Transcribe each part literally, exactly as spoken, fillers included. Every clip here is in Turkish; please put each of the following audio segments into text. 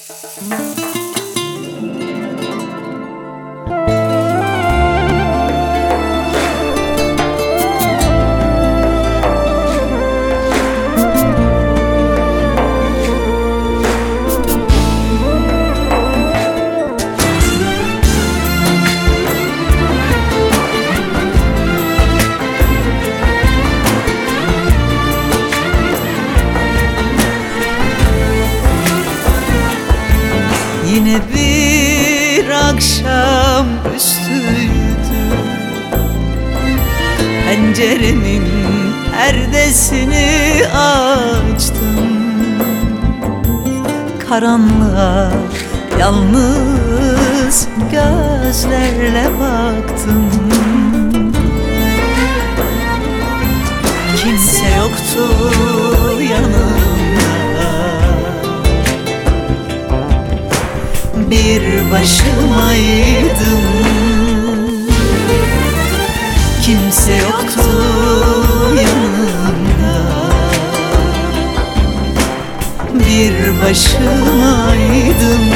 Yine bir akşam üstüydü, penceremin perdesini açtım. Karanlığa yalnız gözlerle baktım. Kimse yoktu yanımda, bir başımaydım. Kimse yoktu yanımda, bir başımaydım.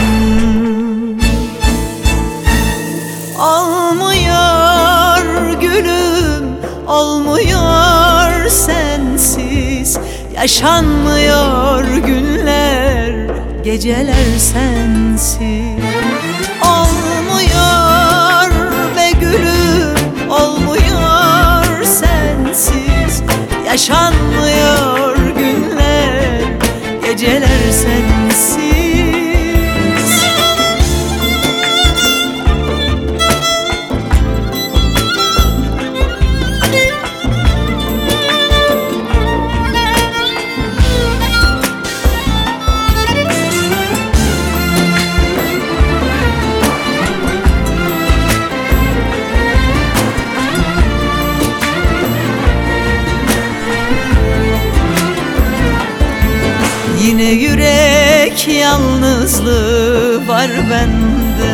Olmuyor gülüm, olmuyor sensiz. Yaşanmıyor günler, geceler sensiz. Olmuyor be gülüm, olmuyor sensiz. Yaşanmıyor günler, geceler sensiz. Yine yürek yalnızlığı var bende.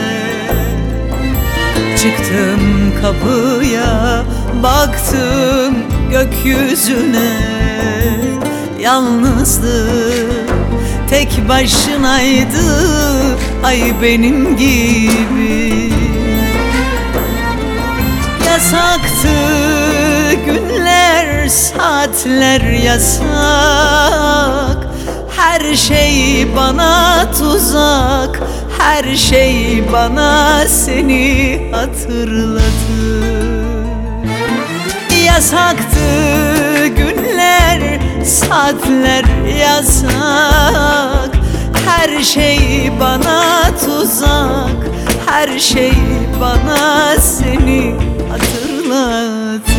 Çıktım kapıya, baktım gökyüzüne. Yalnızdı, tek başınaydı, ay benim gibi. Yasaktı günler, saatler yasak. Her şey bana tuzak, her şey bana seni hatırladı. Yasaktı günler, saatler yasak. Her şey bana tuzak, her şey bana seni hatırladı.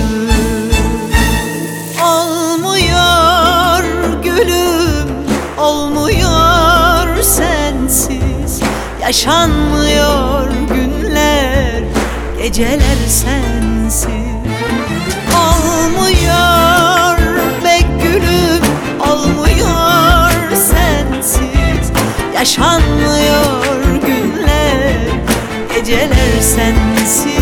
Olmuyor gülüm, olmuyor sensiz. Yaşanmıyor günler, geceler sensiz. Olmuyor be gülüm, olmuyor sensiz. Yaşanmıyor günler, geceler sensiz.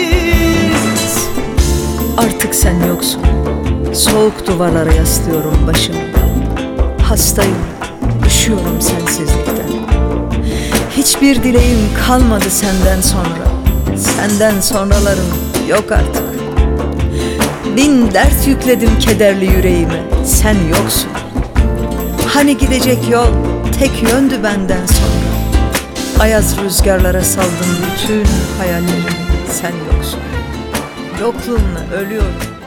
Artık sen yoksun, soğuk duvarlara yaslıyorum başımı. Hastayım, üşüyorum sensizlikten. Hiçbir dileğim kalmadı senden sonra. Senden sonralarım yok artık. Bin dert yükledim kederli yüreğime, sen yoksun. Hani gidecek yol tek yöndü benden sonra. Ayaz rüzgarlara saldım bütün hayallerimi, sen yoksun. Yokluğunla ölüyorum.